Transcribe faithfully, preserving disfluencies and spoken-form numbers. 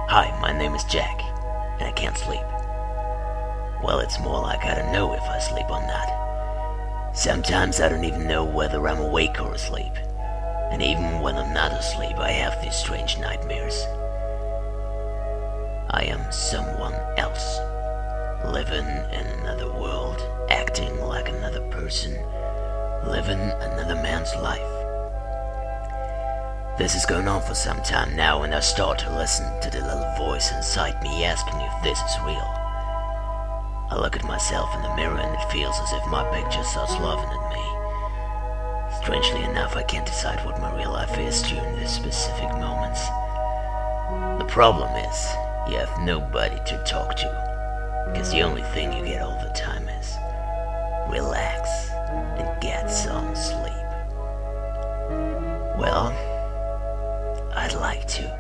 Hi, my name is Jack, and I can't sleep. Well, it's more like I don't know if I sleep or not. Sometimes I don't even know whether I'm awake or asleep. And even when I'm not asleep, I have these strange nightmares. I am someone else, living in another world, acting like another person, living another man's life. This is going on for some time now, and I start to listen to the little voice inside me asking if this is real. I look at myself in the mirror and it feels as if my picture starts laughing at me. Strangely enough, I can't decide what my real life is during these specific moments. The problem is, you have nobody to talk to, because the only thing you get all the time is relax and get some sleep. Well, I'd like to.